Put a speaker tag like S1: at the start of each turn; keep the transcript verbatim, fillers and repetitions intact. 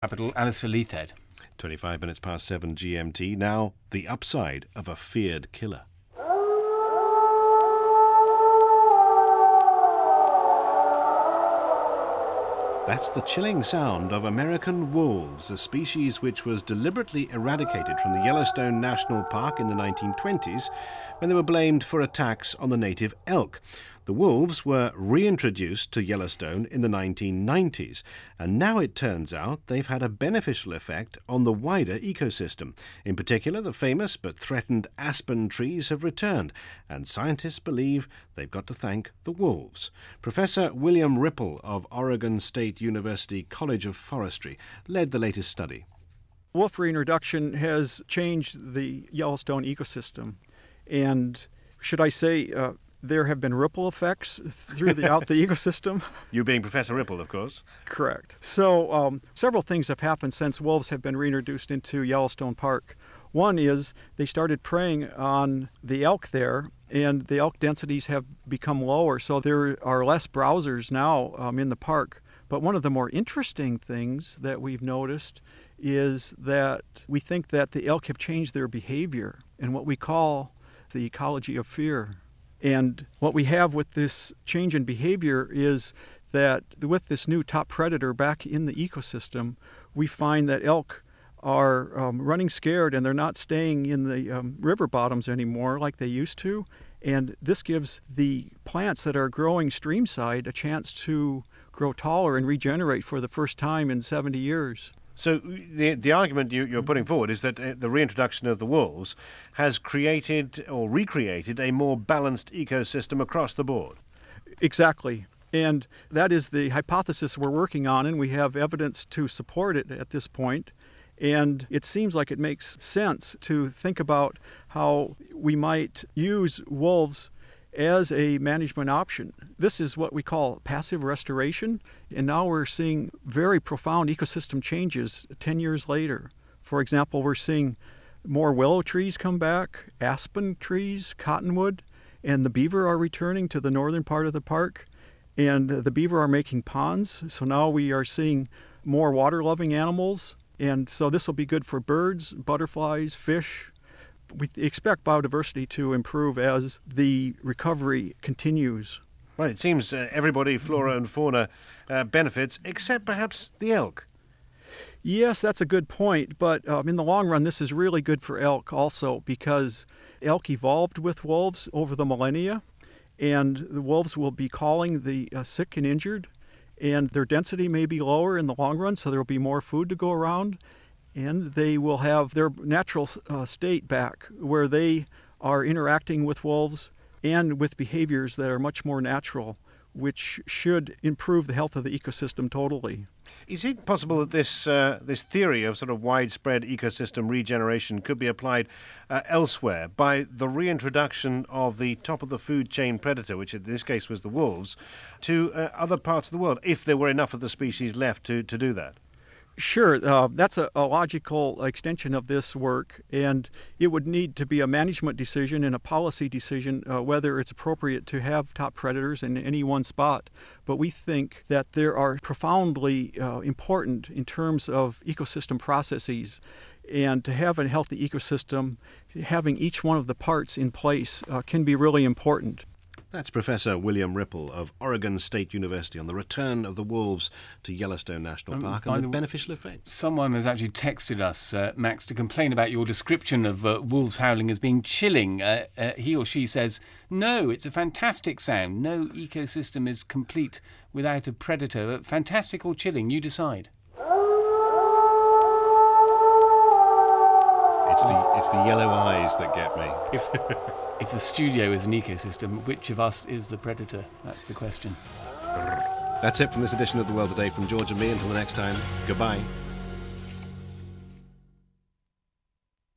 S1: Capital, Alistair Leithhead.
S2: twenty-five minutes past seven G M T. Now, the upside of a feared killer. That's the chilling sound of American wolves, a species which was deliberately eradicated from the Yellowstone National Park in the nineteen twenties when they were blamed for attacks on the native elk. The wolves were reintroduced to Yellowstone in the nineteen nineties, and now it turns out they've had a beneficial effect on the wider ecosystem. In particular, the famous but threatened aspen trees have returned, and scientists believe they've got to thank the wolves. Professor William Ripple of Oregon State University College of Forestry led the latest study.
S3: Wolf reintroduction has changed the Yellowstone ecosystem, and should I say, uh, there have been ripple effects throughout the ecosystem.
S2: You being Professor Ripple, of course.
S3: Correct. So um, several things have happened since wolves have been reintroduced into Yellowstone Park. One is they started preying on the elk there, and the elk densities have become lower, so there are less browsers now um, in the park. But one of the more interesting things that we've noticed is that we think that the elk have changed their behavior in what we call the ecology of fear. And what we have with this change in behavior is that with this new top predator back in the ecosystem, we find that elk are um, running scared, and they're not staying in the um, river bottoms anymore like they used to. And this gives the plants that are growing streamside a chance to grow taller and regenerate for the first time in seventy years.
S2: So the the argument you, you're putting forward is that uh, the reintroduction of the wolves has created or recreated a more balanced ecosystem across the board.
S3: Exactly. And that is the hypothesis we're working on, and we have evidence to support it at this point. And it seems like it makes sense to think about how we might use wolves as a management option. This is what we call passive restoration, and now we're seeing very profound ecosystem changes ten years later. For example, we're seeing more willow trees come back, aspen trees, cottonwood, and the beaver are returning to the northern part of the park, and the beaver are making ponds, so now we are seeing more water-loving animals, and so this will be good for birds, butterflies, fish. We expect biodiversity to improve as the recovery continues.
S2: Right, it seems uh, everybody, flora and fauna, uh, benefits, except perhaps the elk.
S3: Yes, that's a good point, but um, in the long run, this is really good for elk also, because elk evolved with wolves over the millennia, and the wolves will be calling the uh, sick and injured, and their density may be lower in the long run, so there will be more food to go around. And they will have their natural uh, state back, where they are interacting with wolves and with behaviors that are much more natural, which should improve the health of the ecosystem totally.
S2: Is it possible that this uh, this theory of sort of widespread ecosystem regeneration could be applied uh, elsewhere by the reintroduction of the top of the food chain predator, which in this case was the wolves, to uh, other parts of the world, if there were enough of the species left to, to do that?
S3: Sure, uh, that's a, a logical extension of this work, and it would need to be a management decision and a policy decision uh, whether it's appropriate to have top predators in any one spot. But we think that there are profoundly uh, important in terms of ecosystem processes, and to have a healthy ecosystem, having each one of the parts in place uh, can be really important.
S2: That's Professor William Ripple of Oregon State University on the return of the wolves to Yellowstone National
S1: Um,
S2: Park
S1: by
S2: and the
S1: the-
S2: beneficial effects.
S1: Someone has actually texted us, uh, Max, to complain about your description of uh, wolves howling as being chilling. Uh, uh, he or she says, no, it's a fantastic sound. No ecosystem is complete without a predator. Uh, Fantastic or chilling, you decide.
S2: It's the it's the yellow eyes that get me.
S1: If, if the studio is an ecosystem, which of us is the predator? That's the question.
S2: That's it from this edition of The World Today. From George and me, until the next time, goodbye.